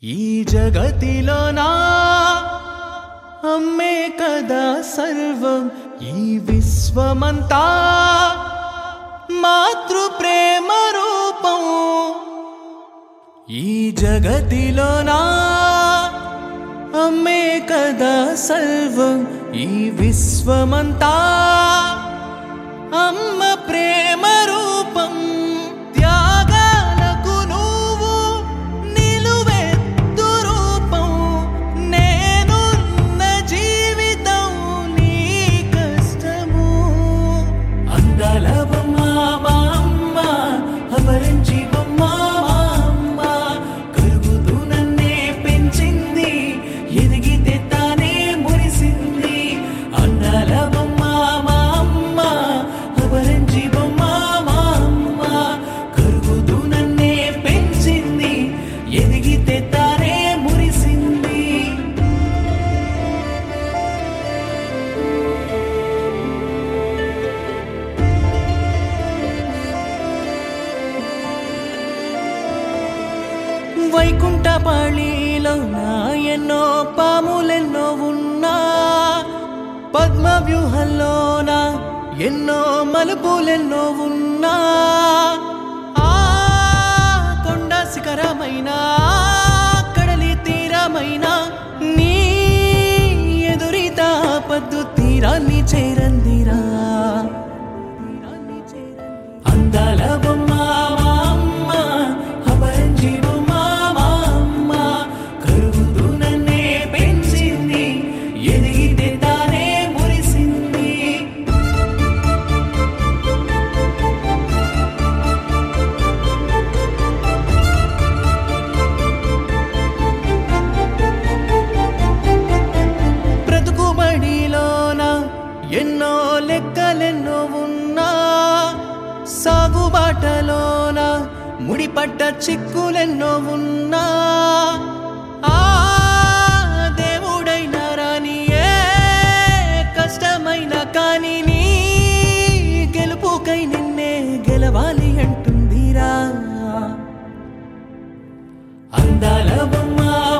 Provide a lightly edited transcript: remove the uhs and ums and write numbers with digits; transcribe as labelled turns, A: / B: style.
A: ఈ జగతిలోనా అమ్మే కదా సర్వం, ఈ విశ్వమంతా మాతృ ప్రేమ రూపం. ఈ జగతిలోనా అమ్మే కదా సర్వం, ఈ విశ్వమంతా అమ్మ ప్రేమ రూపం. త్యాగాలకు నువ్వు నిలువెత్తు రూపం, నేనున్న జీవితం నీ కష్టము. అందాల బొమ్మ మా అమ్మ, అమరించి బొమ్మ మా అమ్మ, కరుగుతూ నన్నే పెంచింది, ఎదిగితే తానే మురిసింది. అందాల బొమ్మ మా అమ్మ, అమరించి బొమ్మ మా అమ్మ, కరుగుతూ నన్నే పెంచింది, ఎదిగితే తానే మురిసింది. వైకుంఠపాళిలో నా ఎన్నో పాములెన్నో ఉన్నా, పద్మ వ్యూహంలోన ఎన్నో మలుపులెన్నో ఉన్నా, ఆ కొండ శిఖరమైన కడలి తీరమైన నీ ఎదురిత పద్దు తీరాన్ని చేరందిరా. అందాల బొమ్మ మా అమ్మ, అపరంజి బొమ్మ మా అమ్మ, కరుగుతూ నన్నే పెంచింది, ఎదిగితే తానే మురిసింది. బ్రతుకుబడిలోన ఎన్నో లెక్కలెన్నో ఉన్నా, సాగుబాటలోన ముడిపడ్డ చిక్కులెన్నో ఉన్నా, ఆ దేవుడైన రాని ఏ కష్టమైన కానీ నీ గెలుపుకై నిన్నే గెలవాలి అంటుందిరా. అందాల బొమ్మ